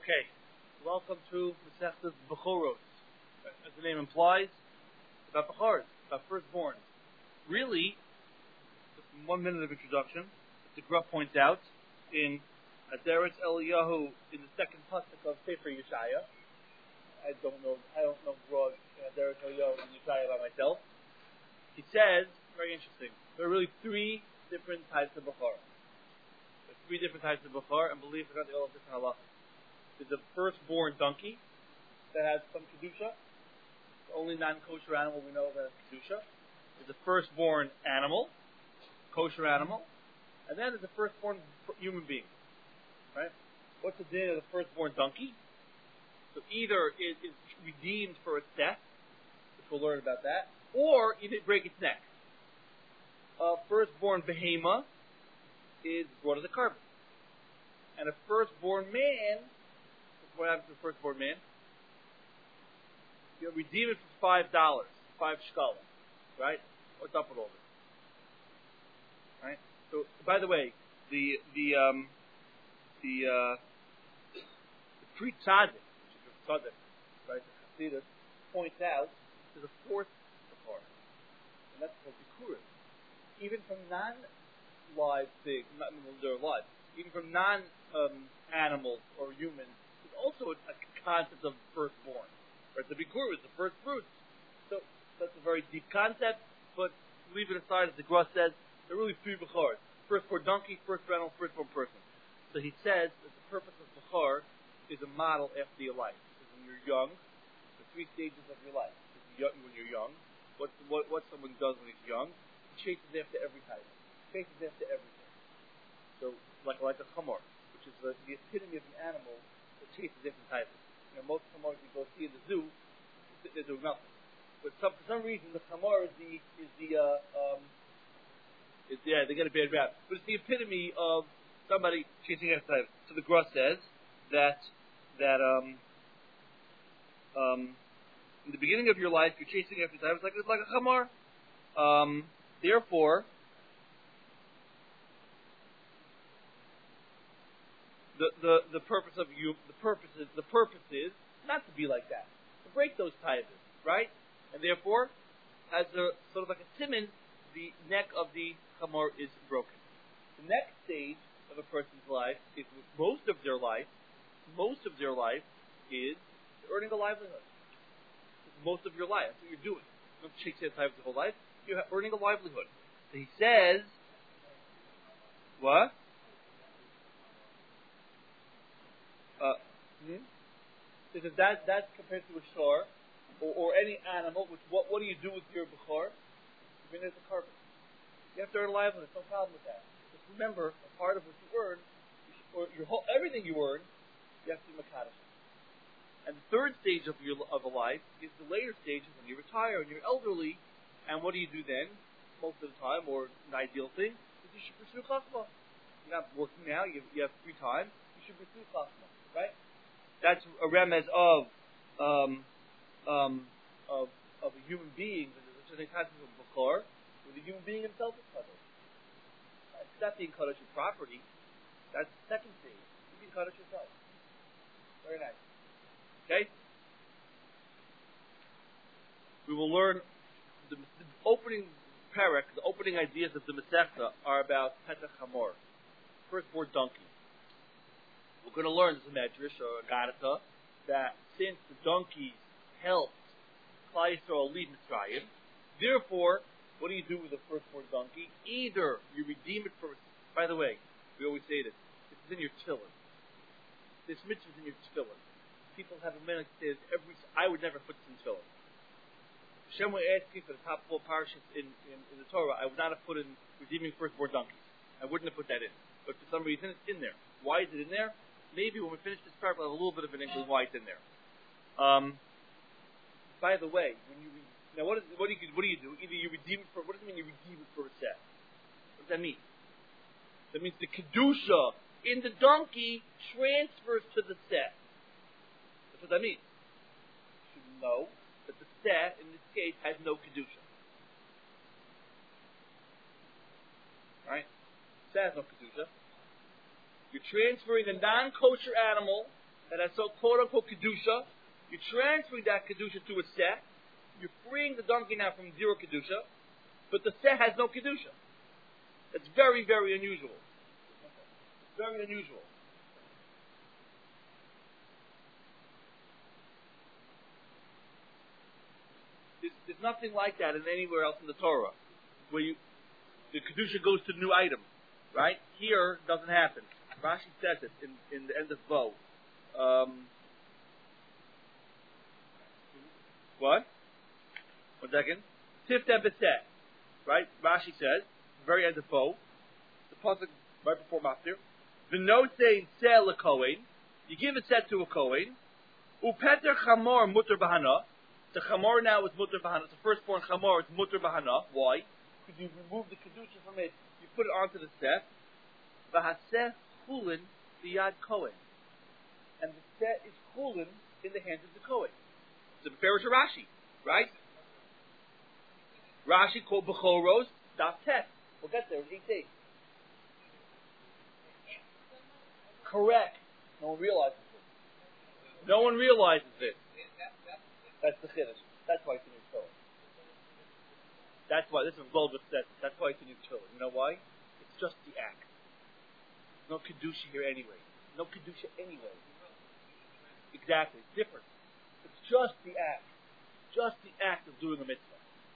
Okay, welcome to Masechtas Bechorot. As the name implies, it's about Bechors, about firstborn. Really, just 1 minute of introduction, as the Gra points out, in Aderet Eliyahu, in the second pasuk of Sefer Yeshaya. I don't know broad Aderet Eliyahu and Yeshaya by myself. He says, very interesting, there are really three different types of Bechor. There's three different types of Bechor, and believe it or not, they all have different halachas. There's a firstborn donkey that has some kedusha. The only non-kosher animal we know that has kedusha. There's a firstborn animal, kosher animal, and then there's a firstborn human being. Right? What's the din of the firstborn donkey? So either it is redeemed for its death, which we'll learn about that, or it did break its neck. A firstborn behema is brought as a carbon, and a firstborn man. What happens to the firstborn man? You redeem it for $5, 5 shekels, right? What's up with all this? Right. So, by the way, the Pri Tzaddik, which is the Tzaddik, right? The Chassidus points out there's a fourth Bechor, and that's called Bikurim. Even from non-live things, they're alive. Even from non-animals or humans. Also a concept of firstborn. Right? The Bikur is the first fruits. So that's a very deep concept, but leave it aside, as the Gra says, there are really three Bechors. Firstborn donkey, firstborn animal, firstborn person. So he says that the purpose of Bechor is a model after your life. Because when you're young, the three stages of your life. When you're young, what someone does when he's young, he chases after every type. Chases after everything. So like a chamor, which is the epitome of an animal that chases different types. Most chamors you go see in the zoo, they do nothing. But for some reason, the chamor they get a bad rap. But it's the epitome of somebody chasing after types. So the Gra says that in the beginning of your life, you're chasing after types like a chamor. Therefore, the purpose is not to be like that, to break those ties, right? And therefore, as a sort of like a siman, the neck of the chamor is broken. The next stage of a person's life is most of their life is earning a livelihood. Most of your life, that's what you're doing. You don't chase that type of whole life. You're earning a livelihood. So he says, what? Because that's compared to a shor or any animal. Which what do you do with your bechor? I mean, there's a carbon. You have to earn a livelihood. There's no problem with that. Just remember, a part of what you earn, everything you earn, you have to be makadosh. And the third stage of a life is the later stage when you retire and you're elderly. And what do you do then? Most of the time, or an ideal thing, is you should pursue chachma. You're not working now. You have free time. You should pursue chachma, right? That's a remez of a human being. There's a concept of bechor, where the human being himself is kadosh. It's not being kadosh your property. That's the second stage. You being kadosh yourself. Very nice. Okay. We will learn the opening parak. The opening ideas of the Masechta are about petach chamor, firstborn donkey. We're going to learn as a medrash or a gadata that since the donkeys helped Klal Yisrael leave Mitzrayim, therefore, what do you do with a firstborn donkey? Either you redeem it for. By the way, we always say this. This is in your tefillin. This mitzvah is in your tefillin. People have a minute that says I would never put this in tefillin. Hashem will ask me for the top 4 parashas in the Torah. I would not have put in redeeming firstborn donkeys. I wouldn't have put that in. But for some reason, it's in there. Why is it in there? Maybe when we finish this paragraph, we'll have a little bit of an inkling why it's in there. By the way, when you now what do you do? Either you redeem it for. What does it mean? You redeem it for a set. What does that mean? That means the kedusha in the donkey transfers to the set. That's what that means. You should know that the set in this case has no kedusha. Right? Set has no kedusha. You're transferring a non-kosher animal that has so quote-unquote Kedusha. You're transferring that Kedusha to a Seh. You're freeing the donkey now from zero Kedusha, but the Seh has no Kedusha. That's very, very unusual. Very unusual. There's nothing like that in anywhere else in the Torah, where the Kedusha goes to the new item, right? Here, it doesn't happen. Rashi says it in the end of Bo. What? 1 second. Tifta B'Seh, right? Rashi says, very end of Bo, the pasuk right before Maftir, V'nosein Seh l'Kohen, you give a set to a Kohen, Upeter Chamor Mutter Bahana, the Chamor now is Mutter Bahana, the firstborn Chamor is Mutter Bahana. Why? Because you remove the Kedusha from it, you put it onto the Seh, V'haseh Chulin B'yad Kohen, and the Seh is Chulin in the hands of the Kohen. So the Beferish Rashi, right? Rashi called Bechoros Daf Tet. We'll get there in 8 days. Correct. No one realizes it. No one realizes it. That's the Chiddush. That's why it's in your Torah. That's why, this is Goldberg said, that's why it's in your Torah. You know why? It's just the act. There's no Kedusha here anyway. No Kedusha anyway. Exactly. It's different. It's just the act. Just the act of doing a mitzvah.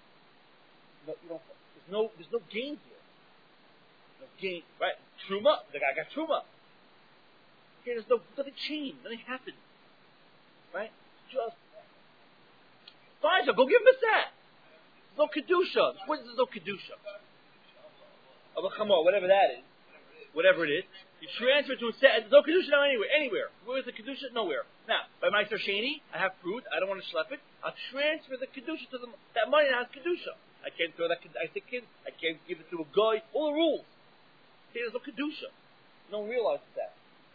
There's no gain here. No gain, right? Truma. The guy got Truma. Okay, there's nothing changed. Nothing happened. Right? Just fine, so go give him a set. There's no Kedusha. There's no Kedusha. Of a Chamor, whatever that is. Whatever it is. You transfer to a set. There's no Kedusha now anywhere. Where's the Kedusha? Nowhere. Now, by my Sheni, I have fruit. I don't want to schlep it. I'll transfer the Kedusha to them. That money now has Kedusha. I can't throw that I think I can't give it to a guy. All the rules. See, there's no Kedusha. No one realizes that.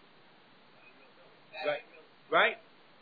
Right?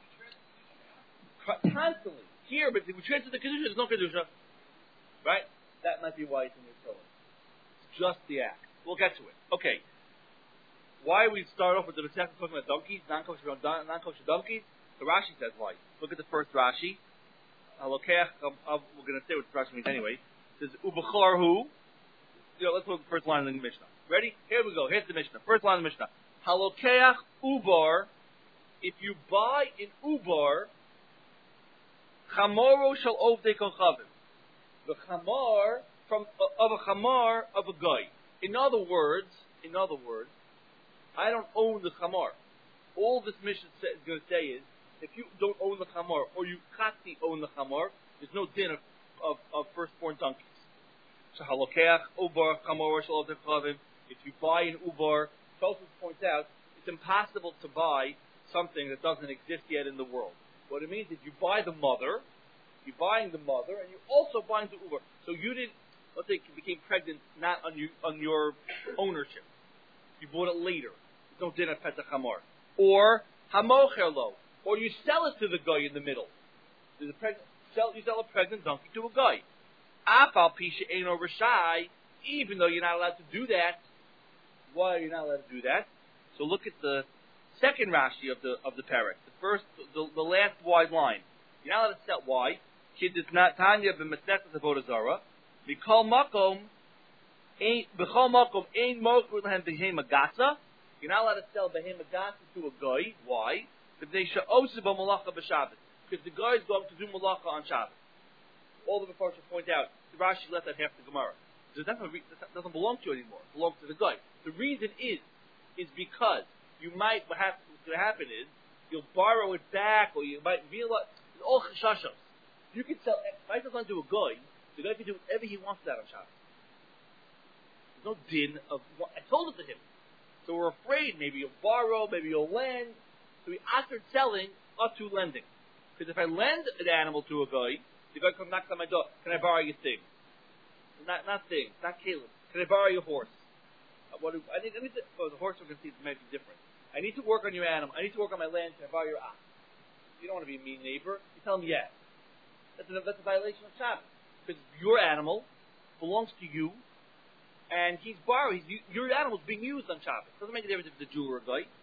Constantly. Here, but if we transfer the Kedusha, there's no Kedusha. Right? That might be why it's in your Torah. It's just the act. We'll get to it. Okay. Why we start off with the Masechta talking about donkeys, non-kosher donkeys? The Rashi says why. Look at the first Rashi. We're going to say what the Rashi means anyway. It says, Ubechar hu. Let's look at the first line in the Mishnah. Ready? Here we go. Here's the Mishnah. First line of the Mishnah. Halokeach ubar. If you buy an ubar, chamoro shall ovdei kochavim. The chamar of a chamar of a guy. In other words, I don't own the chamar. All this Mishnah is going to say is, if you don't own the chamar, or you chati own the chamar, there's no din of firstborn donkeys. So halokeach ubar chamor shel ovdei kochavim. If you buy an ubar, Tosfos points out, it's impossible to buy something that doesn't exist yet in the world. What it means is you buy the mother, you're buying the mother, and you're also buying the uber. So you didn't, let's say you became pregnant not on your ownership. You bought it later. There's no din of Petach Hamor. Or Hamocherlo. Or you sell it to the guy in the middle. You sell a pregnant donkey to a guy. Afal Pisha Eino Rashai, even though you're not allowed to do that. Why are you not allowed to do that? So look at the second Rashi of the parak. The last wide line. You're not allowed to sell. Why? Kid is not Tanya b'Masechta Avodah Zarah. B'chol makom ein mokur lehem behema gasa. You're not allowed to sell behema gasa to a guy. Why? Because the guy is going to do malacha on Shabbos. All the Mepharshim point out, the Rashi left that half the Gemara. So that doesn't belong to you anymore. It belongs to the guy. The reason is because you might, what's going to happen is, you'll borrow it back, or you might realize, it's all chashashos. You can sell, if I sell something to a guy, the guy can do whatever he wants to that on Shabbos. There's no din of, I told it to him. So we're afraid, maybe you'll borrow, maybe you'll lend. So we after selling, or to lending. Because if I lend an animal to a guy, the guy comes knocks on my door, can I borrow your thing? Not thing, not Caleb. Can I borrow your horse? The horse we're going to see might be different. I need to work on your animal. I need to work on my land. Can I borrow your ox? You don't want to be a mean neighbor. You tell him yes. That's a violation of Shabbos. Because your animal belongs to you, and he's borrowing. Your animal is being used on Shabbos. Doesn't make a difference if it's a Jew or a guy.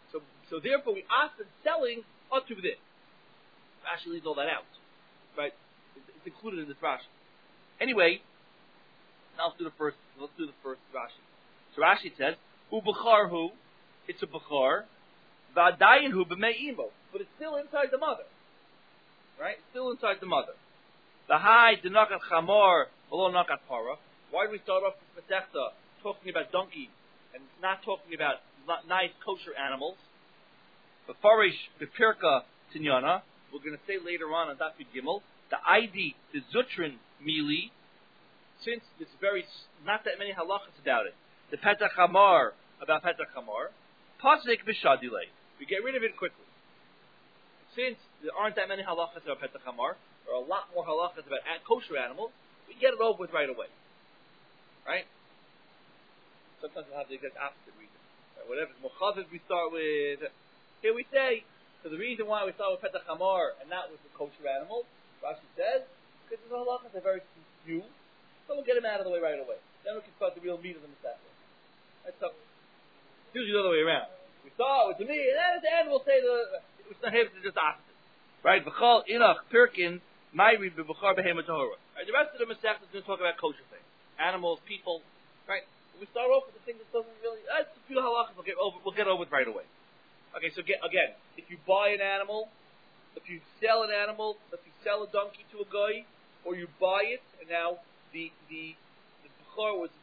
So therefore we ask them selling up to this. Rashi leaves all that out, right? It's included in this Rashi. Anyway, now let's do the first Rashi. So Rashi says, "Ubacharhu," it's a bachar, "V'adayinhu b'me'imo," but it's still inside the mother, right? It's still inside the mother. The high denakat chamor, below nakat para. Why do we start off this Masechta talking about donkeys and not talking about nice kosher animals? The Farish, the Pirka Tinyana, we're going to say later on Daf Yud Gimel, the ID, the Zutrin Mili, since there's not that many halachas about it. The Petach Hamar, about Petach Hamar, Pasik B'Shadilei. We get rid of it quickly. Since there aren't that many halachas about Petach Hamar, there are a lot more halachas about kosher animals, we get it over with right away. Right? Sometimes we'll have the exact opposite reason. Whatever Mochaviv we start with, here we say, so the reason why we start with Petach Hamar and not with the kosher animal, Rashi says, because the halachas are very few, so we'll get them out of the way right away. Then we can start the real meat of the Masechta. Right? So, it's usually the other way around. We start with the meat, and then at the end we'll say it's not here, it's just opposite. Right? B'chal inach pirkin, mayri b'bachar behema tahora. Right? The rest of the Masechta is going to talk about kosher things. Animals, people, right? We start off with the thing that doesn't really, that's a few halachas we'll get over it right away. Okay, so again, if you buy an animal, if you sell an animal, if you sell a donkey to a guy, or you buy it, and now the bachar was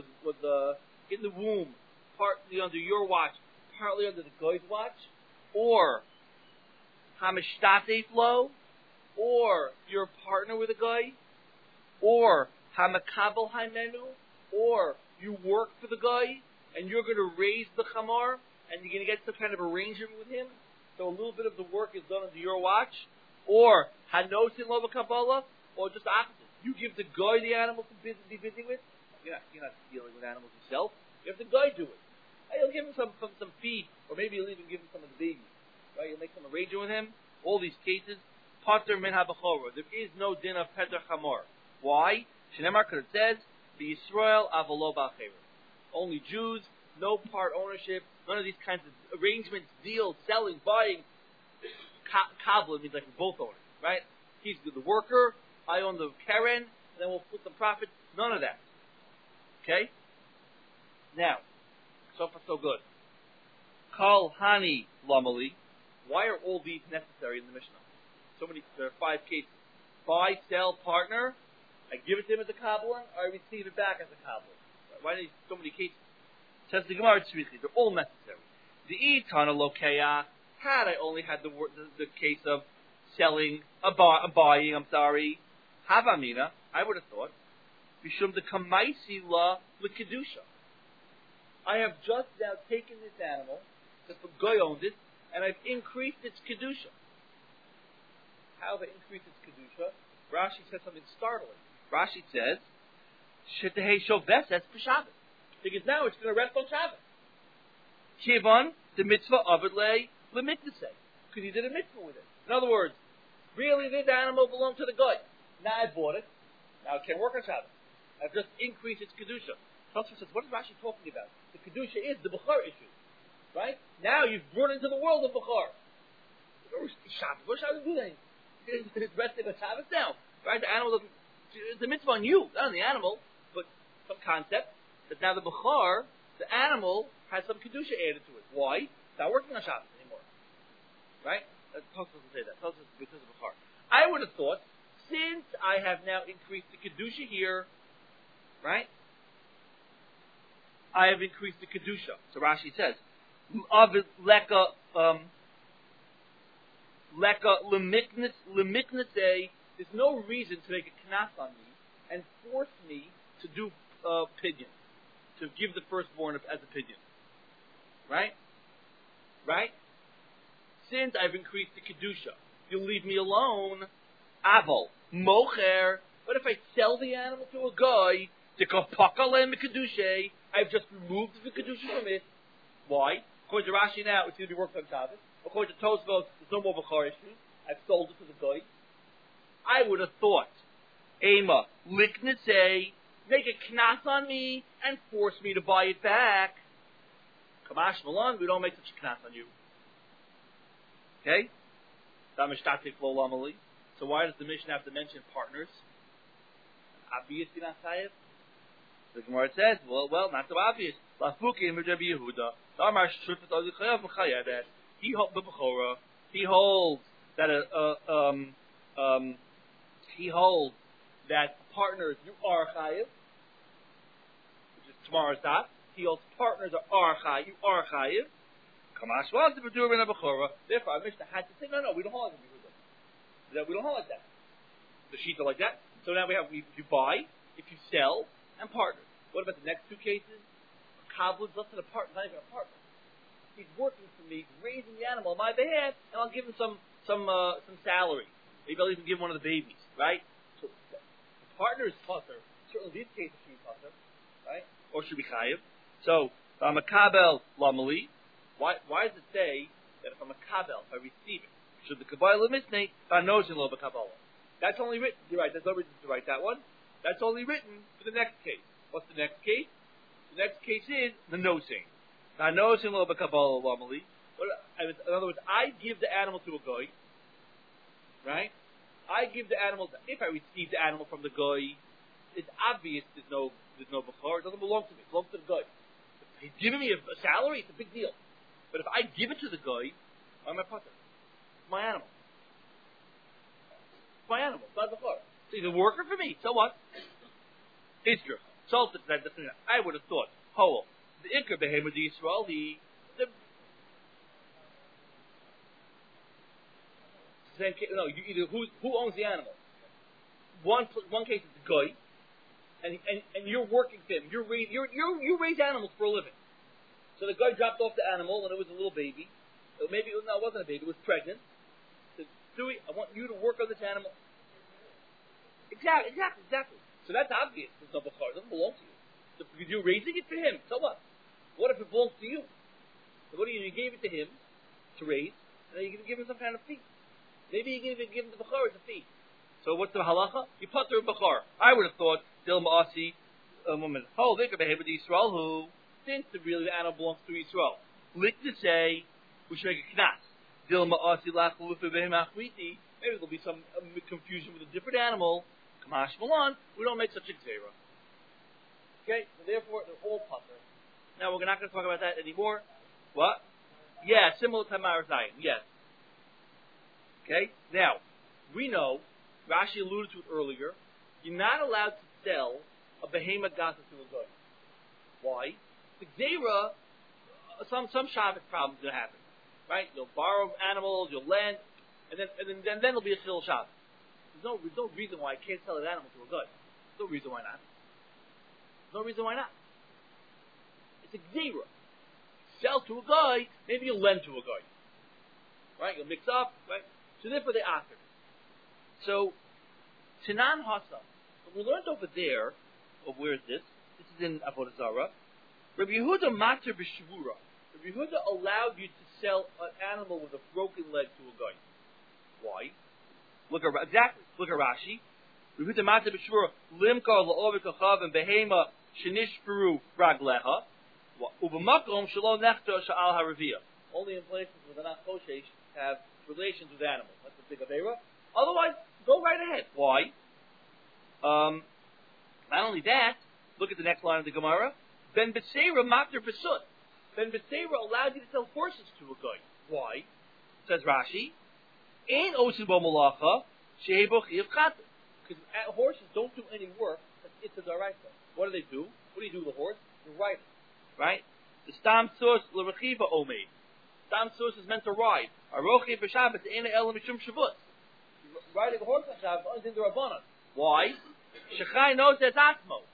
in the womb, partly under your watch, partly under the guy's watch, or hamishtate flow, or you're a partner with a guy, or hamakabel haimenu, or you work for the guy, and you're going to raise the chamar, and you're going to get some kind of arrangement with him, so a little bit of the work is done under your watch, or hanosin lova kabbalah, or just opposite. You give the guy the animal to be busy with. You're not dealing with animals yourself. You have the guy do it. And you'll give him some feed, or maybe you'll even give him some of the babies. Right? You'll make some arrangement with him. All these cases, pater min habachora. There is no din of petach hamor. Why? Shneimar, because it says, the Yisrael avolo ba'acherim. Only Jews, no part ownership, none of these kinds of arrangements, deals, selling, buying. Kabbalah means like we're both owners, right? He's the worker, I own the keren, and then we'll put some profit. None of that. Okay? Now, so far so good. Kal hani lamali. Why are all these necessary in the Mishnah? There are 5 cases. Buy, sell, partner. I give it to him as a Kabbalah, or I receive it back as a Kabbalah. Why are there so many cases? Says the Gemara Tzrichi, they're all necessary. The Itana Lokeya, had I only had the case of selling, buying, Havamina, I would have thought, Bishum de Kamaisi La L'Kedusha. I have just now taken this animal, the guy owns it, and I've increased its Kedusha. How have I increased its Kedusha? Rashi says something startling. Rashi says, Shetehei Shoveses B'Shabbos. Because now it's going to rest on Shabbos. Kivon, the mitzvah of it lay, l'mitzvah, because he did a mitzvah with it. In other words, really this animal belonged to the guy. Now I bought it. Now it can't work on Shabbos. I've just increased its Kedusha. Tosfos says, what is Rashi talking about? The Kedusha is the Bechar issue. Right? Now you've brought into the world of Bechar. Shabbos. What Shabbos do then? It's resting on Shabbos now. Right? The animal doesn't, it's a mitzvah on you, not on the animal, but some concept that now the Bechar, the animal, has some Kedusha added to it. Why? It's not working on Shabbos anymore. Right? Tosfos doesn't say that. Tosfos is because of Bechar. I would have thought, since I have now increased the Kedusha here, right? I have increased the Kedusha. So Rashi says, Leka lemiknase, there's no reason to make a knas on me and force me to do pidyon, to give the firstborn as a pidyon. Right? Right? Since I've increased the Kedusha, you'll leave me alone. Aval, mocher, but if I sell the animal to a guy, I've just removed the Kedusha from it. Why? According to Rashi now, it's going to be worked on Shabbos. According to Tosfos, there's no more Bechar issue. I've sold it to the guy. I would have thought, Ema, liknasei, make a knas on me and force me to buy it back. Kamash Malon, we don't make such a knas on you. Okay? So why does the Mishnah have to mention partners? Obviously not chayiv. The Gemara says, well, not so obvious. He holds that partners you are chayiv, which is tomorrow's daf. He holds partners are chayiv, you are chayiv. Therefore, our Mishnah had to say, no, we don't hold like that. We don't hold like that. The sheets are like that. So now we have, if you buy, if you sell, and partner. What about the next two cases? Kavlud, less than a partner, not even a partner. He's working for me, raising the animal on my behalf, and I'll give him some salary. Maybe I'll even give him one of the babies, right? So the partner is pater. Certainly these cases should be pater, right? Or should be chayiv. So I'm a kabel lamali. Why does it say that if I'm a kabel, if I receive it, should the kabbalah misnei banosin lo b'kabbalah? That's only written. You're right. There's no reason to write that one. That's only written for the next case. What's the next case? The next case is the nosing. Banosin lo b'kabbalah lamali. In other words, I give the animal to a guy, right? I give the animal. If I receive the animal from the guy, it's obvious there's no bechor. It doesn't belong to me. It belongs to the guy. If he's giving me a salary, it's a big deal. But if I give it to the guy, I'm a pater. It's my animal. It's my animal. It's not bechor. So he's a worker for me. So what? Israel. So I would have thought, the ikar behemoth Yisrael, who owns the animal? One case is the guy, and you're working for him. You raise animals for a living. So the guy dropped off the animal when it was a little baby. Maybe it wasn't a baby; it was pregnant. Said, Stewie, I want you to work on this animal. Exactly. So that's obvious. It's no bechor. It doesn't belong to you. So you're raising it for him. So what? What if it belongs to you? So what do you do? You gave it to him to raise, and then you give him some kind of fee. Maybe you give him the bechor as a fee. So what's the halacha? You pater bechor. I would have thought dil maasi woman. They could behave with Yisrael who, since the animal belongs to Yisrael, lik to say we should make a knas. Dil maasi lachlu behem achriti. Maybe there'll be some confusion with a different animal. Kamash Malon, we don't make such a gzera. Okay, so therefore they're all pater. Now we're not going to talk about that anymore. What? Yeah, similar to Tamar Zayin. Yes. Okay. Now we know Rashi alluded to it earlier. You're not allowed to sell a behemoth gasa to a goy. Why? The gzera, some Shabbos problems going to happen. Right? You'll borrow animals, you'll lend, and then there'll be a chil Shabbos. There's no reason why I can't sell an animal to a guy. There's no reason why not. There's no reason why not. It's a gzera. Sell to a guy, maybe you'll lend to a guy. Right? You'll mix up, right? So therefore they offer. So, Tanan Hasa. We learned over there, where is this? This is in Avodah Zarah. Rabbi Yehuda Mater B'Shvura. Rabbi Yehuda allowed you to sell an animal with a broken leg to a guy. Why? Look at Rashi. Rehuta Mata B'Shvura Limkar La'Ovid Kachav and Behema Shenishperu Ragleha Ubamakom Shalom Nechta Sha'al Haraviyah. Only in places where they're not koshesh have relations with animals. That's the big avera. Otherwise, go right ahead. Why? Not only that, look at the next line of the Gemara. Ben B'Seira Mater B'Sut. Ben B'Seira allowed you to sell horses to a guy. Why? Says Rashi. Ain osin bo malacha shehebo chiyav chata. Because horses don't do any work. It's a daraisa. What do? What do you do with a horse? You ride it, right? The stam sus l'rechiva omeid. Stam sus is meant to ride. Arochi b'Shabbos ena elam mishum shavut. Riding a horse on Shabbos is in the rabbanon. Why? Shechai knows that atzmo.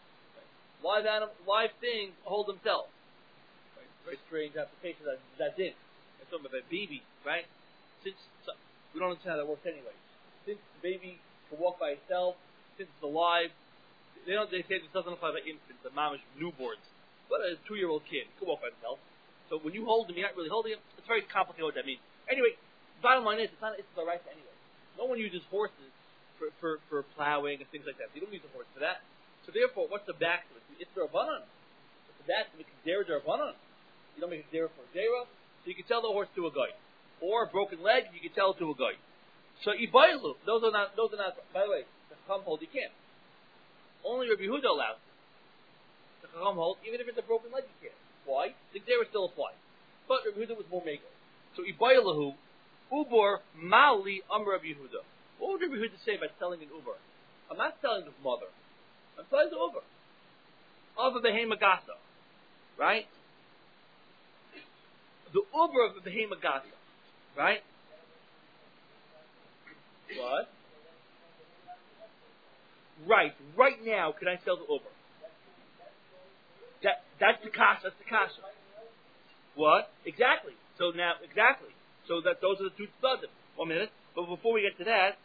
Live things hold themselves. Right? Very strange application of that din. It's talking about a baby, right? We don't understand how that works anyway. Since the baby can walk by itself, since it's alive, they say this doesn't apply to infants, the mamish newborns. But a 2-year-old kid, he can walk by himself. So when you hold him, you're not really holding him. It's very complicated what that means. Anyway, bottom line is, it's the right anyway. No one uses horses for plowing and things like that. You don't use a horse for that. So therefore, what's the back to it? It's the rabbanon. What's the back to it? It's the rabbanon. You don't make a zera for a zera, so you can sell the horse to a guy. Or a broken leg, you can sell it to a guy. So Ibailu, those are not, by the way, the Chacham hold you can't. Only Rabbi Yehuda allows it. The Chacham hold, even if it's a broken leg, you can't. Why? The zera still applies. But Rabbi Yehuda was more maker. So Ibailahu, Ubor Mali Rabbi Yehuda. What would Rabbi Yehuda say about selling an Uber? I'm not selling the mother. I'm selling the Uber. Of a Behema Gasa. Right? The Uber of the Behema Gasa. Right? What? Right. Right now, can I sell the Uber? That's the kasha. That's the kasha. What? Exactly. So now, exactly. So that those are the two tzadim. 1 minute. But before we get to that,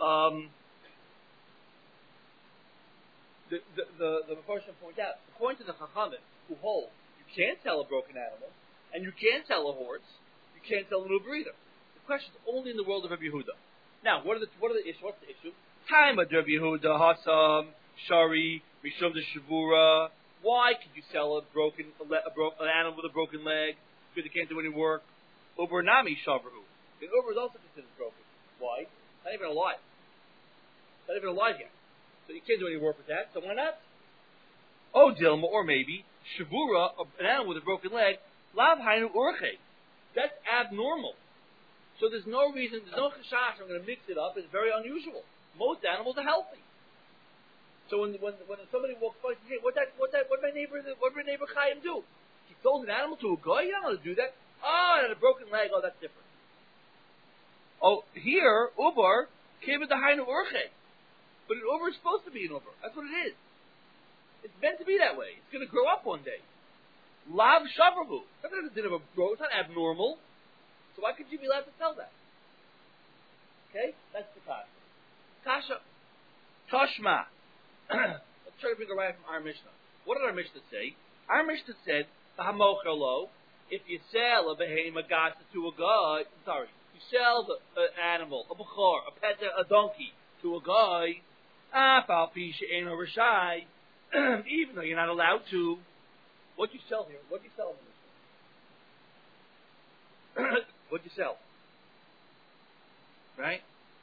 the Mepharshim point out, according to the Chachamim, who hold you can't sell a broken animal, and you can't sell a horse, you can't sell an Uber either. The question is only in the world of Rabbi Yehuda. Now, what are the issue? What's the issue? Time of Rabbi Yehuda, Hasam, Shari, Mishum de Shavura. Why could you sell an animal with a broken leg because it can't do any work? Uber Nami Shavru. The Uber is also considered broken. Why? Not even alive. Not even alive yet. So you can't do any work with that. So why not? Oh, Dilma, or maybe Shavura, an animal with a broken leg. Lav Hainu Urche. That's abnormal. So there's no reason, there's no chashash. I'm going to mix it up. It's very unusual. Most animals are healthy. So when somebody walks by, hey, what did my neighbor Chaim do? He sold an animal to a guy. You're not going to do that. Oh, and a broken leg. Oh, that's different. Oh, here Uber came with the Hainu Urche, but an Uber is supposed to be an Uber. That's what it is. It's meant to be that way. It's going to grow up one day. Lav Shavrahu. It's not abnormal. So why could you be allowed to sell that? Okay, that's the kasha. Kasha. Tashma. Let's try to bring a right from our Mishnah. What did our Mishnah say? Our Mishnah said, if you sell a behema gasa to a guy, you sell an animal, a bukhar, a pet, a donkey to a guy, even though you're not allowed to, what do you sell here? What do you sell in the Mishnah? What do you sell? Right?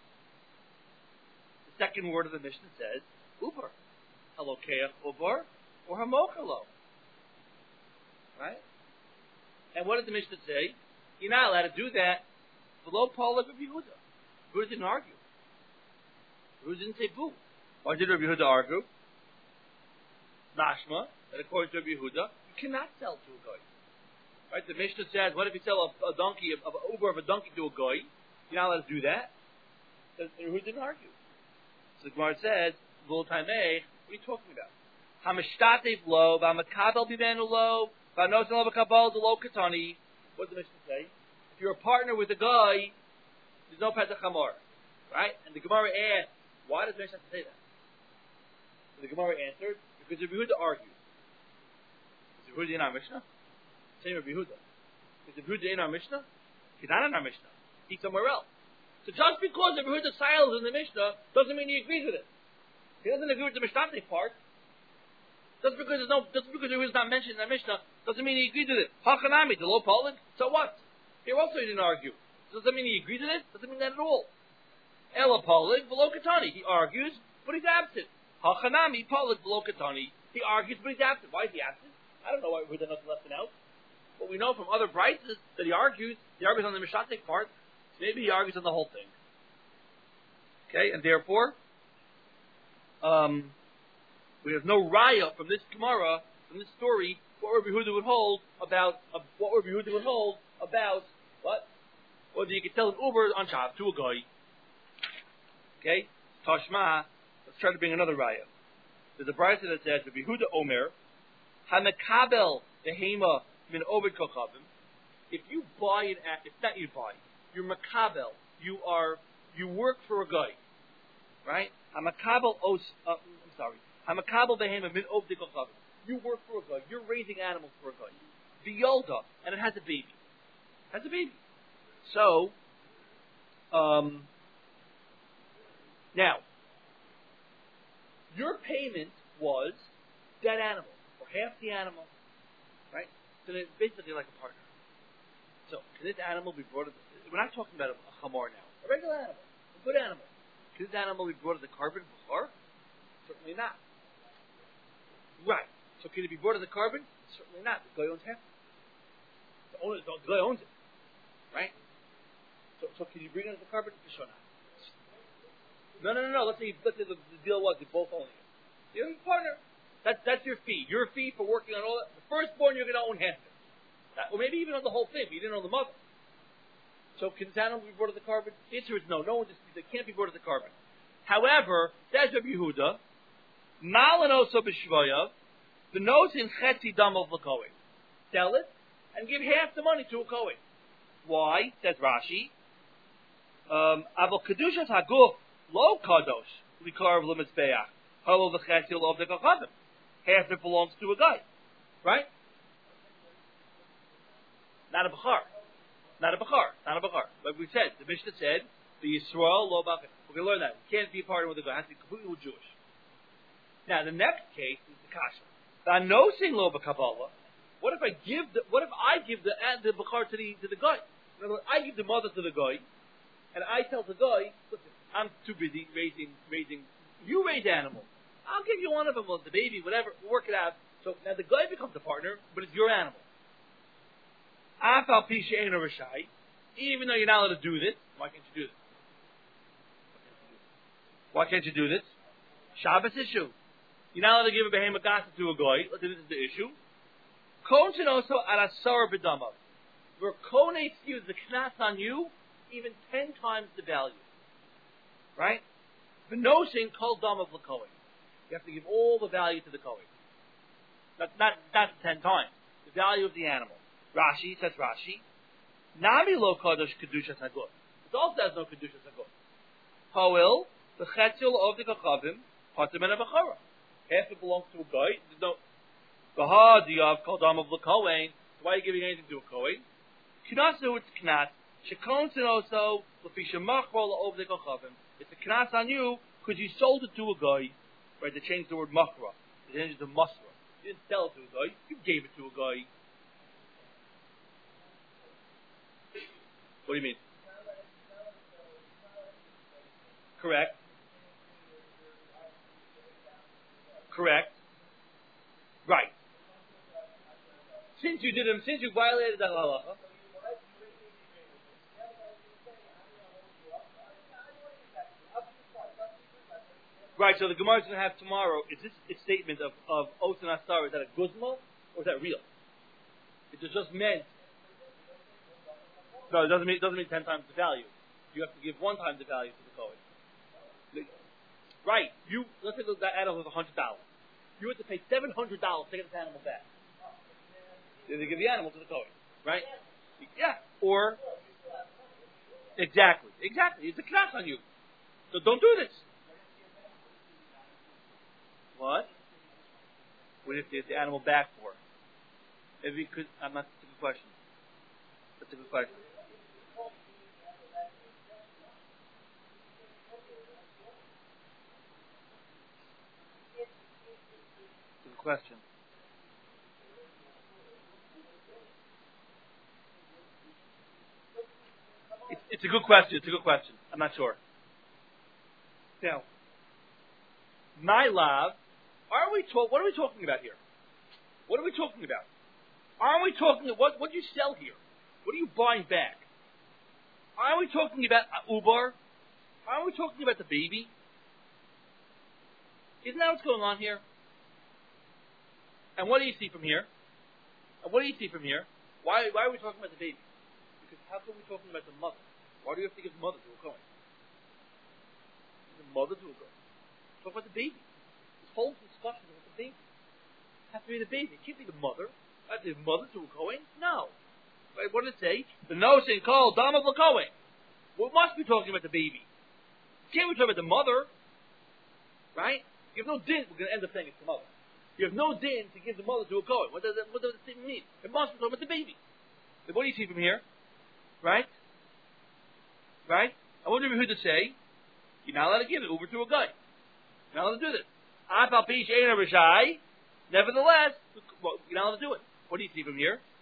The second word of the Mishnah says, Uber. Halokeach Uber or Hamochalo. Right? And what did the Mishnah say? You're not allowed to do that below Paul of Rabbi Yehuda. Yehuda didn't argue. Yehuda didn't say boo. Why did Rabbi Yehuda argue? Nashma, that according to Rabbi Yehuda, you cannot sell to a guy. Right? The Mishnah says, what if you sell a donkey, an Uber of a donkey to a guy? You're not allowed to do that. And Yehuda didn't argue. So the Gemara says, what are you talking about? Hamishtatev lo, v'amakabel bivenu lo, v'anosen lo v'kabal lo katani. What does the Mishnah say? If you're a partner with a guy, there's no Pesach Hamor. Right? And the Gemara asked, why does the Mishnah say that? So the Gemara answered, because Rabbi Yehuda argues. Is Rabbi Yehuda in our Mishnah? Same Rabbi Yehuda. Is Rabbi Yehuda in our Mishnah? He's not in our Mishnah. He's somewhere else. So just because Rabbi Yehuda's silence in the Mishnah doesn't mean he agrees with it. He doesn't agree with the Mishnah part. Just because Rabbi Yehuda's not mentioned in the Mishnah doesn't mean he agrees with it. Hachanami, the low Poland. So what? Here also he didn't argue. Doesn't mean he agrees with it. Doesn't mean that at all. Ela Polig, below Katani. He argues, but he's absent. Hachanami, Polig, below Katani. He argues, but he's absent. Why is he absent? I don't know why Yehuda nothing left out. But we know from other brights that he argues on the Mishatek part. So maybe he argues on the whole thing. Okay, and therefore, we have no raya from this Gemara, from this story, what Rabbi Yehuda would hold about what? Whether you could sell an Uber on Shabbos to a guy. Okay, Tashma. Let's try to bring another raya. There's a brayta that says Rabbi Yehuda Omer, Hamekabel Behema Min Obed Kochavim. If you buy an act, it's not you buy. You're makabel. You work for a guy, right? Hamakabel Hamakabel behema min obed kochavim. You work for a guy. You're raising animals for a guy. V'yolda, and it has a baby. So, now, your payment was dead animal, or half the animal, right? So it's basically like a partner. So can this animal be brought to the... We're not talking about a chamor now. A regular animal. A good animal. Can this animal be brought to the carbon before? Certainly not. Right. So can it be brought to the carbon? Certainly not. The guy owns half. The guy owns it. Right? So can you bring it to the carbon? For sure not. No. Let's say the deal was they both own it. You're a partner. That's your fee. Your fee for working on all that. The firstborn, you're going to own half of it. Or maybe even on the whole thing, but you didn't own the mother. So can this animal be brought to the carbon? The answer is no. No one disputes it. Can't be brought to the carbon. However, says Rabbi Yehuda, Malanoso b'shvayav, the nose in chetzi dam of l'kohen. Sell it and give half the money to a kohen. Why? Says Rashi. Aval kedushas haguf lo kadosh likarav l'mitzbeach. Halo v'chetzi lo of the kachavim. Half it belongs to a guy, right? Not a bachar. Like we said, the Mishnah said, the Yisrael lo bachar. We're going to learn that. You can't be a partner with a guy. It has to be completely Jewish. Now, the next case is the kasha. The anosing lo b'kabbalah. What if I give the bachar to the guy? In other words, I give the mother to the guy, and I tell the guy, listen, I'm too busy raising. You raise animals. I'll give you one of them, the baby, whatever. We'll work it out. So now the guy becomes a partner, but it's your animal. Afal pi she'eino rishai, even though you're not allowed to do this, why can't you do this? Why can't you do this? Shabbos issue. You're not allowed to give a behemoth gasa to a guy. Let's say this is the issue. Kon shenoso arasar b'damav. Where kon excuse the knas on you, even 10 times the value. Right? V'noshin kol damav l'kohen. You have to give all the value to the kohen. Not 10 times. The value of the animal. Rashi says Nami lo kadosh kedushas haguf. It also has no kedushas haguf. Hoil the chetzil of the kachavim patim and a bachara. Half it belongs to a guy. There's no Gaha diyav kol dam of the kohen. Why are you giving anything to a kohen? Knasu it's knas. Shekon senoso lefisha machro of the kachavim. It's a knas on you because you sold it to a guy. Right? They changed the word machra. They changed it to masra. You didn't sell it to a guy. You gave it to a guy. What do you mean? Correct. Right. Since you violated that halacha. Right, so the Gemara is going to have tomorrow, is this a statement of Oth and Asar, is that a guzma, or is that real? It just meant, no, it doesn't mean 10 times the value. You have to give 1 time the value to the Kohen. Right, let's say that animal was $100. You have to pay $700 to get this animal back. They give the animal to the Kohen, right? Yeah, or, exactly, it's a knas on you. So don't do this. What? What if you get the animal back for? Maybe because that's a good question. That's a good question. Good question. It's a good question. I'm not sure. Now, my love. What are we talking about here? What are we talking about? Aren't we talking about what do you sell here? What are you buying back? Aren't we talking about ubar? Aren't we talking about the baby? Isn't that what's going on here? And what do you see from here? Why are we talking about the baby? Because how come we're talking about the mother? Why do you have to give the mother to a Kohen? The mother to a Kohen. Talk about the baby. Whole discussion with the baby. It has to be the baby. It can't be the mother. The mother to a Kohen? No. Right, what did it say? The nose and call dam of a Kohen. We must be talking about the baby. Can't we talk about the mother? Right? You have no din. We're going to end up saying it's the mother. You have no din to give the mother to a Kohen. What does it even mean? It must be talking about the baby. So what do you see from here? Right? And what do we hear to say? You're not allowed to give it over to a guy. You're not allowed to do this. Nevertheless, you're not allowed to do it. What do you see from here?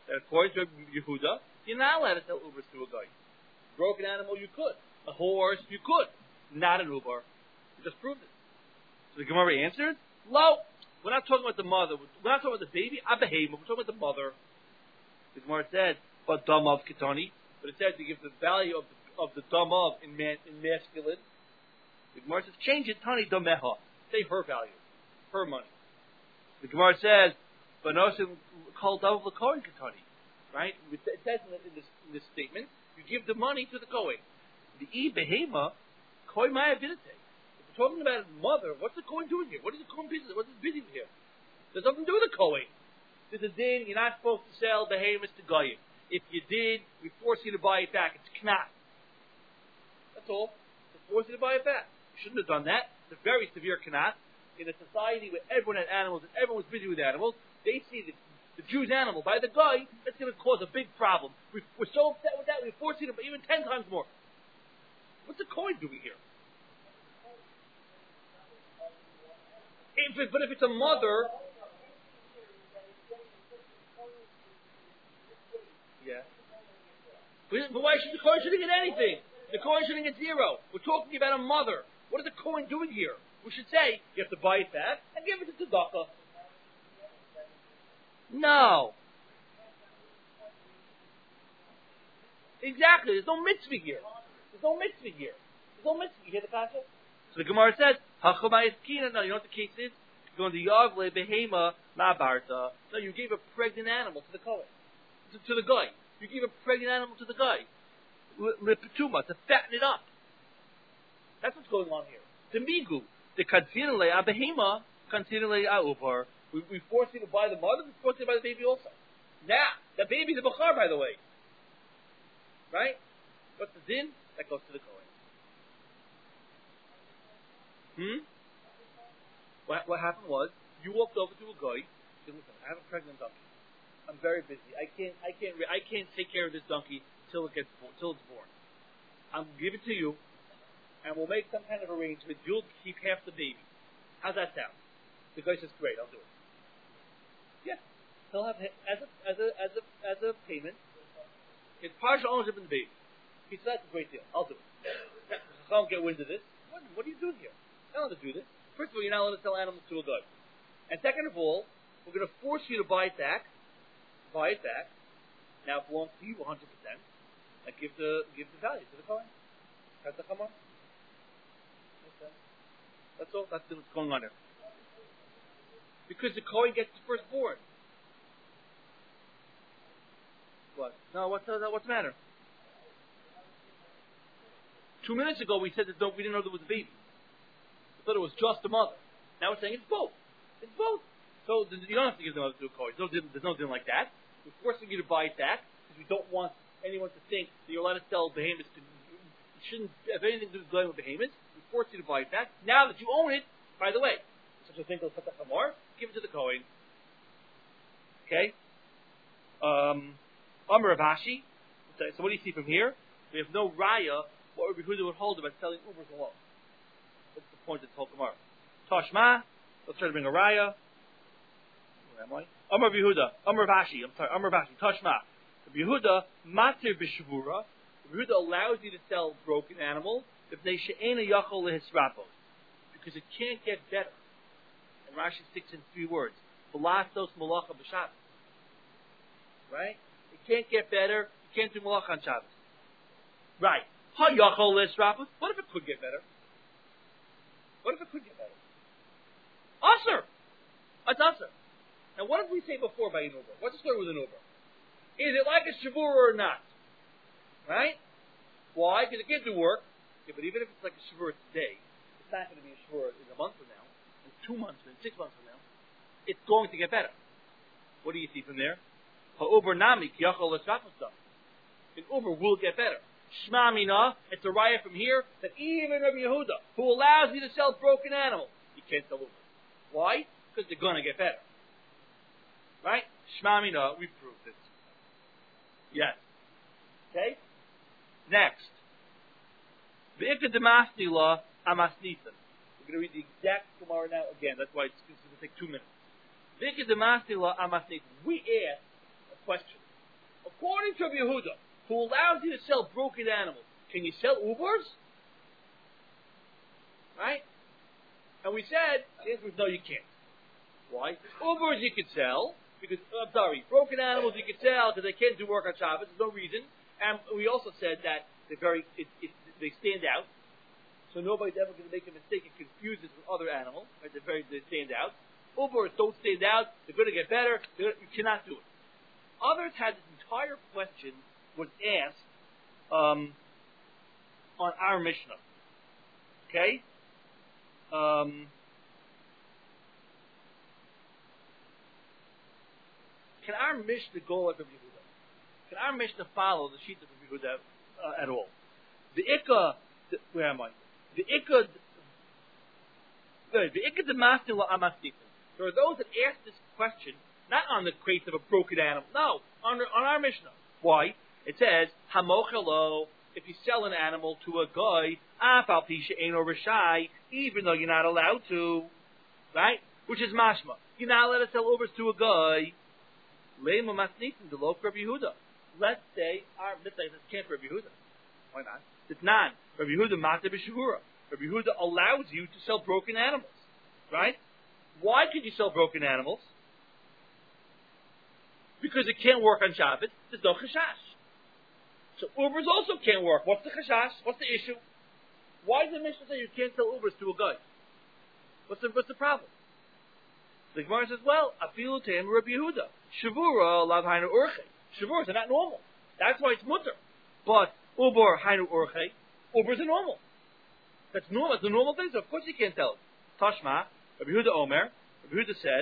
that according to Yehuda, you're not allowed to sell Ubers to a guy. Broken animal, you could. A horse, you could. Not an Uber. You just proved it. So the Gemara answered, "Lo, we're not talking about the mother. We're not talking about the baby. I behave. We're talking about the mother." The Gemara said, "But dam of kitani." But it said to give the value of the dam of in masculine. The Gemara says, "Change it, tani dameha." Say her value, her money. The Gemara says, "But also called dam of the kohen kitani." Right? It says in this statement, you give the money to the kohen. The e behema kohen maya vidite. If we're talking about his mother, what's the kohen doing here? What is the kohen business? What's his business here? There's nothing to do with the kohen. There's a din. You're not supposed to sell behemoths to goyim. If you did, we force you to buy it back. It's knat. That's all. We force you to buy it back. You shouldn't have done that. It's a very severe knat. In a society where everyone had animals and everyone was busy with animals, they see the Jew's animal by the guy, that's going to cause a big problem. We're so upset with that, we force you to buy even 10 times more. What's the coin doing here? But if it's a mother... Yeah. But why should the coin shouldn't get anything? The coin shouldn't get zero. We're talking about a mother. What is the coin doing here? We should say you have to buy it back and give it to tzedakah. No. Exactly. There's no mitzvah here. There's no mitzvah here. There's no mitzvah. You hear the kasha? So the Gemara says, "Hachamayis kina." No, you know what the case is? You're going to yavle behema la barta. No, you gave a pregnant animal to the kohen. To the guy. You give a pregnant animal to the guy. Lipetuma, to fatten it up. That's what's going on here. The migu. The kantinale abehema, kantinale auvar. We force you to buy the mother, we force you to buy the baby also. Now, the baby's a bachar, by the way. Right? What's the din? That goes to the kohen. What happened was, you walked over to a guy, said, "Listen, I have a pregnant donkey. I'm very busy. I can't take care of this donkey till it's born. I'll give it to you, and we'll make some kind of arrangement. You'll keep half the baby. How's that sound?" The guy says, "Great, I'll do it." Yeah, he'll have as a payment. His partial ownership in the baby. He said, "That's a great deal. I'll do it." I don't get wind of this. What are you doing here? You're not allowed to do this. First of all, you're not allowed to sell animals to a guy. And second of all, we're going to force you to buy it back. Buy it back. Now it belongs to you 100%. And give the value to the kohen. Has that come on? That's all. That's what's going on there. Because the kohen gets the firstborn. What? No, what's the matter? 2 minutes ago we said that we didn't know there was a baby. We thought it was just the mother. Now we're saying it's both. It's both. So you don't have to give the mother to a kohen. There's no din like that. We're forcing you to buy it back because we don't want anyone to think that you're allowed to sell behemoths to. You shouldn't have anything to do with behemoths. We force you to buy it back. Now that you own it, by the way, such a thing called Fatah Hamar, give it to the kohen. Okay? Amar Rav Ashi. So what do you see from here? We have no raya. What Rabbi Yehuda would hold about selling Ubers alone. That's the point of the whole Gemara. Tashma. Let's try to bring a raya. Where am I? Amar Rabbi Yehuda. Amar Rav Ashi. I'm sorry. Amar Rav Ashi. Tashma. Rabbi Yehuda matir b'shavura. Rabbi Yehuda allows you to sell broken animals if they she'ena yachol lehisrapos, because it can't get better. And Rashi sticks in 3 words. B'lastos malacha b'Shabbos. Right? It can't get better. You can't do malacha on Shabbos. Right. Ha yachol lehisrapos. What if it could get better? What if it could get better? Usher. That's usher. Now, what did we say before by an Uber? What's the story with an Uber? Is it like a shavur or not? Right? Why? Because it gives you work. Yeah, but even if it's like a shavur today, it's not going to be a shavur in a month from now, in 2 months, in 6 months from now. It's going to get better. What do you see from there? Ha'uber nami kiyachol l'srapos stuff. An Uber will get better. Shma mina, it's a riot from here that even Rabbi Yehuda, who allows you to sell broken animals, you can't sell Uber. Why? Because they're going to get better. Right? Shma mina, we proved it. Yes. Okay? Next. V'ikad demasnila amasnisan. We're going to read the exact Gemara now again. That's why it's going to take 2 minutes. V'ikad demasnila amasnisan. We asked a question. According to Rabbi Yehuda, who allows you to sell broken animals, can you sell ubers? Right? And we said, the answer was no, you can't. Why? Ubers you could sell, because, broken animals you could sell because they can't do work on Shabbos, there's no reason. And we also said that they stand out, so nobody's ever going to make a mistake and confuse it with other animals. Right? They stand out. Ubers don't stand out, they're going to get better, you cannot do it. Others had this entire question was asked on our Mishnah. Okay? Can our Mishnah go like Rabbi Yehuda? Can our Mishnah follow the sheet of Rabbi Yehuda at all? Where am I? The Ikka the Mastin la Amastifin. There are those that ask this question not on the case of a broken animal. No, on our Mishnah. Why? It says, Hamochelo, if you sell an animal to a guy, Afal Pisha Eino Rishai, even though you're not allowed to, right? Which is mashma. You're not allowed to sell overs to a guy. Leima Masnitin, the low Rabbi Yehuda. Let's say this can't be Rabbi Yehuda. Why not? It's not. Rabbi Yehuda Mata B'Shavura. Rabbi Yehuda allows you to sell broken animals. Right? Why could you sell broken animals? Because it can't work on Shabbos. There's no chashash. So Ubers also can't work. What's the chashash? What's the issue? Why does the Mishnah say you can't sell Ubers to a guy? What's the problem? The Gemara says, well, Afilu Teim Rabbi Yehuda. Shavura lav hainu urche. Shavuras are not normal. That's why it's mutter. But Uber hainu urche. Ubers are normal. That's normal. It's a normal thing, so of course you can't tell it. Tashma, Rabbi Yehuda Omer, Rabbi Yehuda says,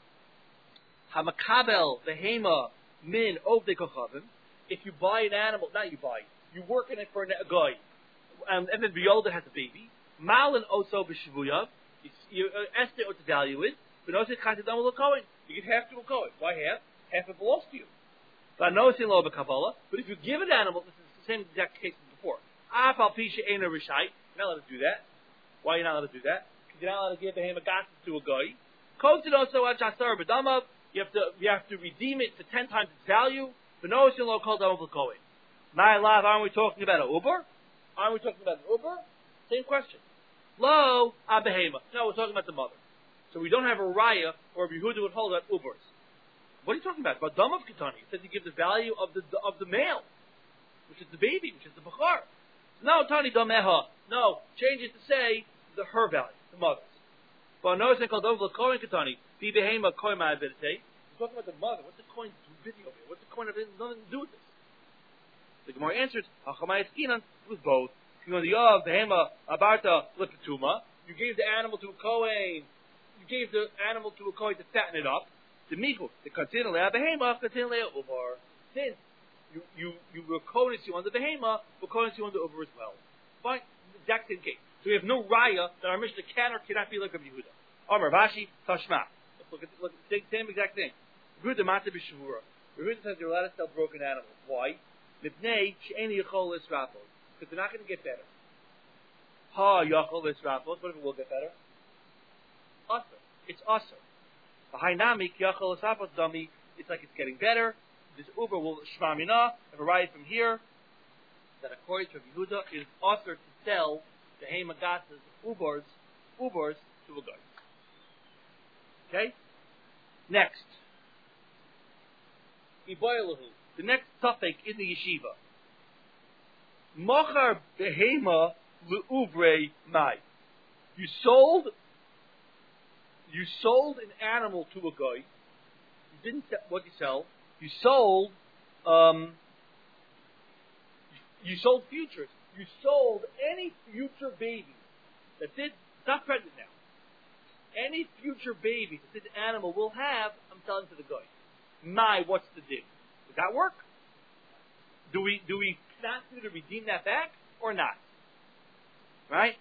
Hamakabel vehema min ovdei kochavim. If you buy an animal, not you buy, you work in it for a guy, and then B'yolda has a baby. Malin oso b'shavuyav. You estimate what the value is. But no, it's chatidam l'kohen. You give half to a kohen. Why half? Half it belongs to you. But no, it's in lo b'kabbalah. But if you give an animal, this is the same exact case as before. Afal pisha eino rishai. You're not allowed to do that. Why are you not allowed to do that? Because you're not allowed to give the hemagas to a guy. Kotin also achasar b'damav. You have to redeem it for 10 times its value. But no, it's in lo kol damav l'kohen. My love, aren't we talking about an Uber? Aren't we talking about an Uber? Same question. Lo abehema. No, we're talking about the mother. So we don't have a raya or a Yehuda would hold out Ubers. What are you talking about? About damav ketani. It says you give the value of the male, which is the baby, which is the bachar. No, tani dameha. No, change it to say her value, the mother's. But no, it's called damav l'kohen ketani. Be behema koima ability. We're talking about the mother. What's the coin video here? What's the coin of it? Nothing to do with this. The Gemara answers, Hachamayas with both. You know, the Yav, the Hema, Abarta, Lipatuma. You gave the animal to a Kohen. You gave the animal to a Kohen to fatten it up. The Michu, the Katin Lea Behema, Katin Lea Uvar. Since you were Kohen on the Behema, we're Kohen on the Uvar as well. Fine, exact same case. So we have no Raya that our Mishnah can or cannot be like a Yehuda. Amar Vashi, Tashma. Look at the same exact thing. Yehuda Mata B'Shavura. Yehuda says you're allowed to sell broken animals. Why? Because they're not going to get better. Ha yachol israpos. What if it will get better? Awesome. It's awesome. Behind yachol israpos dummy. It's like it's getting better. This Uber will shmamina. If a ride from here, that according to Yehuda is also to sell the hemagasas Ubers to a guy. Okay. Next. Iboilahu. The next topic in the yeshiva. Machar behema le'uvrei mai. You sold an animal to a guy. You didn't sell what you sell. You sold futures. You sold any future baby that did not pregnant now. Any future baby that this animal will have, I'm selling to the guy. Mai, what's the deal? Does that work? Do we not need to redeem that back or not? Right?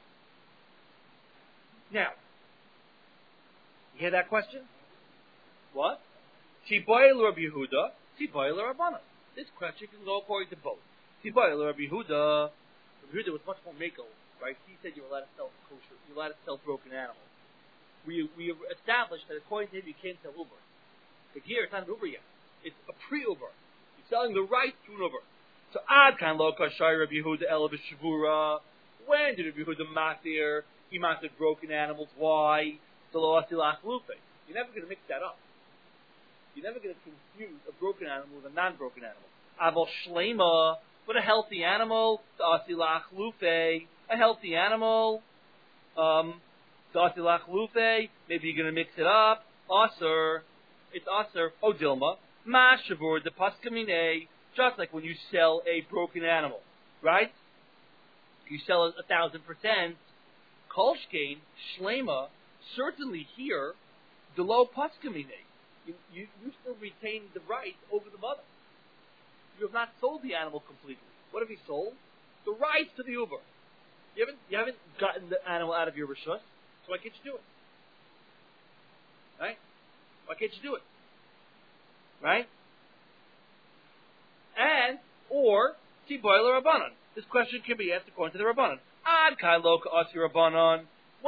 Now, you hear that question? What? Tiboil Rabbi Yehuda, Tiboil Rabbana. This question can go according to both. Tiboil Rabbi Yehuda. Rabbi Yehuda was much more makel, right? He said you're allowed to sell kosher, you're allowed to sell broken animals. We established that according to him you can't sell Uber. But here it's not an Uber yet. It's a pre-Uber. You selling the rights to an Uber. So Ad Kan Lo Kashai Rabbi Yehuda El B'Shavura. When did Rabbi Yehuda matir? He mastered broken animals. Why? The Lo Asilach Lupe. You're never going to mix that up. You're never going to confuse a broken animal with a non-broken animal. Aval Shlema, but a healthy animal, the Asilach Lupe, a healthy animal, the Asilach Lupe, maybe you're going to mix it up. Aser, it's Aser, Odilma, Ma Shavur, the Paskamine, just like when you sell a broken animal, right? You sell it 1,000%. Kolshkein, Shlema, certainly here, the low Paskamine. You still retain the right over the mother. You have not sold the animal completely. What have you sold? The rights to the Uber. You haven't gotten the animal out of your rishus, so why can't you do it? Right? Why can't you do it? Right? And, or, Tiboy Rabbanon. This question can be asked according to the Rabbanon. Ad Kai Loka Asi Rabbanon.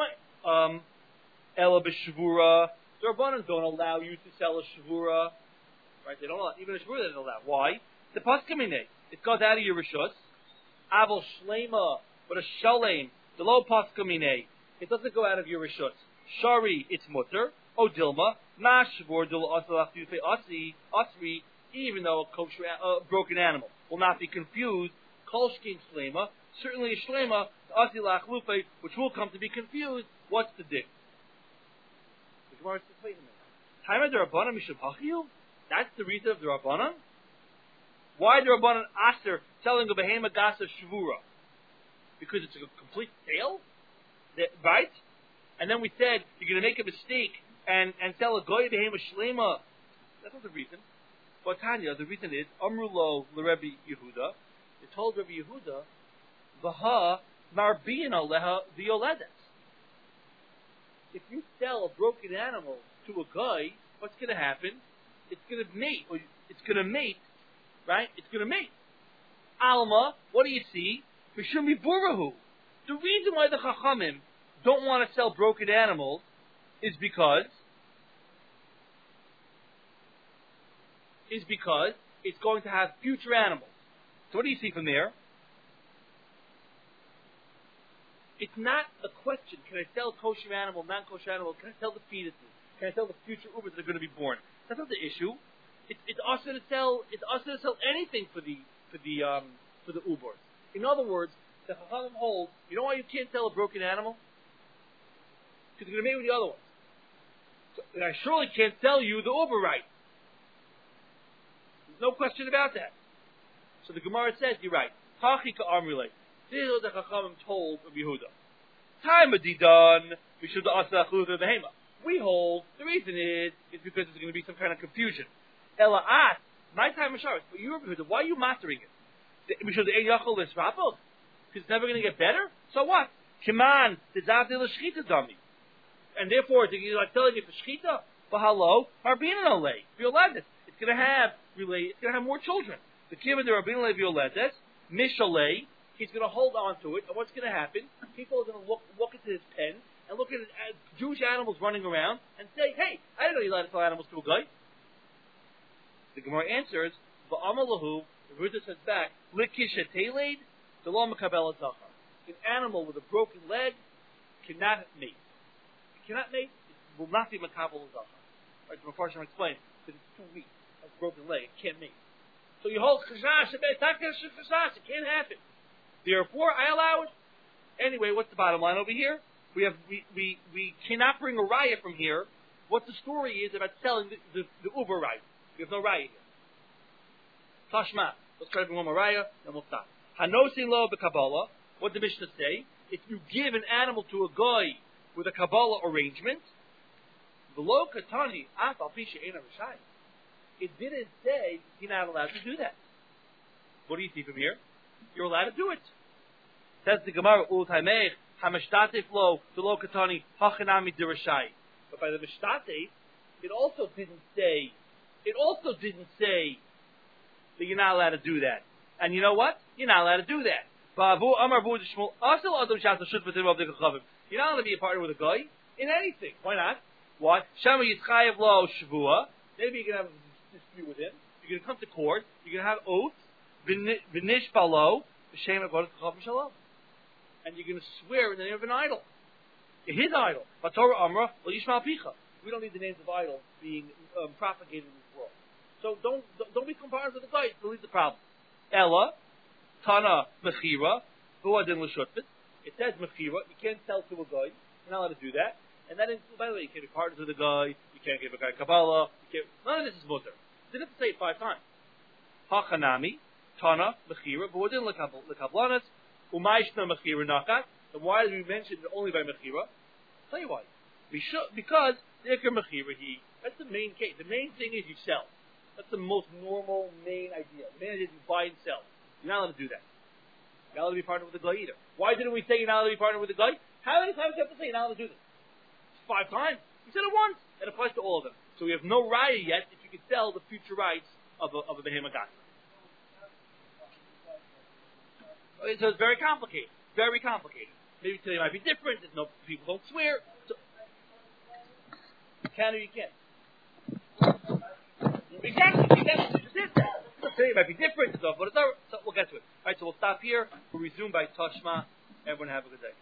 Ela B'Shavura. The Rabbanon don't allow you to sell a Shavura. Right? They don't allow, even a Shavura they don't allow. Why? The Paskamine. It goes out of your rishus. Aval Shlema. But a Shalem. The low Paskamine. It doesn't go out of your rishus. Shari, it's mutter. Odilma. Ma Shavur Dil Asalach Yufe Asi. Asri. Even though a broken animal will not be confused. Kolshkin Shlema. Certainly a Shlema. Asilach Lupe, which will come to be confused. What's the dick? The Gemara says, wait a minute. Time of the Rabbanan Mishapachiyu? That's the reason of the Rabbanan? Why the Rabbanan Aser selling a behema gasa shavura? Because it's a complete sale? Right? And then we said, you're going to make a mistake and sell a goy behema shlema. That's not the reason. But Tanya, the reason is, Amrulo l'Rebbe Yehuda, it told Rebbe Yehuda, Vaha marbina leha violedes. If you sell a broken animal to a guy, what's going to happen? It's going to mate. It's going to mate, right? It's going to mate. Alma, what do you see? Mishumi burahu. The reason why the Chachamim don't want to sell broken animals is because it's going to have future animals. So what do you see from there? It's not a question, can I sell kosher animal, non-kosher animal, can I sell the fetuses, can I sell the future ubers that are going to be born? That's not the issue. It's also to sell anything for the ubers. In other words, the Chachamim holds, you know why you can't sell a broken animal? Because you're going to mate with the other ones. So, and I surely can't sell you the uber right. There's no question about that. So the Gemara says, you're right. Hachi ka'amrile. This is what the Chachamim told of Yehuda. Time of Didan, we should ask behema. We hold the reason is because there's going to be some kind of confusion. Ella asked, my time of Shabbos, but you're Yehuda, why are you mastering it? We should because it's never going to get better. So what? Kiman dizavde l'shchita dami, and therefore it's like telling you for shchita, but hello, Rabbeinu Olei violedes. It's going to have more children. The kibbutz the Rabbeinu Olei violedes mishalei. He's going to hold on to it, and what's going to happen? People are going to look into his pen and look at Jewish animals running around and say, "Hey, I didn't know you allowed to sell animals to a guy." The Gemara answers, "Va'amalahu." The Ruta says back, "Likishatelaid, the law makabel zachar." An animal with a broken leg cannot mate. It cannot mate. It will not be makabel zachar. Right? The Mepharshim explains that it's too weak. A broken leg, it can't mate. So you hold chashash, it can't happen. Therefore, I allow it. Anyway, what's the bottom line over here? We cannot bring a raya from here. What the story is about selling the uber raya. We have no raya here. Tashma. Let's try to bring one more raya, then we'll stop. Hanosin lo b'kabbalah. What did the Mishnah say? If you give an animal to a guy with a Kabbalah arrangement, v'lo katani af al pisha ena rishai. It didn't say you're not allowed to do that. What do you see from here? You're allowed to do it. Says the Gemara, Ultaimech, Hamashtate flow, the Lokatani, Hachanami Dirashai. But by the Mishtate, it also didn't say that you're not allowed to do that. And you know what? You're not allowed to do that. You're not allowed to be a partner with a guy in anything. Why not? What? Shama Yitzchayev Lo Shavua. Maybe you can have a dispute with him. You're going to come to court. You're going to have oaths. V'nish balo b'shem avodas k'chav shalom. And you're going to swear in the name of an idol. His idol. Torah Amra, Yishmael Picha. We don't need the names of idols being propagated in this world. So don't be comparison with the guy. It leads the problem. Ella, Tana, Mechira, Huadin L'Shutfit. It says Mechira. You can't sell to a guy. You're not allowed to do that. And that includes, by the way, you can't be partners with a guy. You can't give a guy Kabbalah. None of this is mutter. Didn't have to say it 5 times. Hachanami, Tana, Mechira, Huadin L'Kablanas, Umayshna Mechira Nakat. And why did we mention it only by Mechira? I'll tell you why. Because the Ikar Mechira, that's the main case. The main thing is you sell. That's the most normal main idea. The main idea is you buy and sell. You're not allowed to do that. You're not allowed to be partnered with the guy either. Why didn't we say you're not allowed to be partnered with the guy? How many times do you have to say you're not allowed to do this? 5 times. We said it once. It applies to all of them. So we have no raya yet that you can sell the future rights of a behemoth gas. Okay, so it's very complicated. Very complicated. Maybe today might be different. There's no people don't swear. So, you can or you can't. Exactly. Just did that. Today might be different. So we'll get to it. All right. So we'll stop here. We'll resume by Tashma. Everyone have a good day.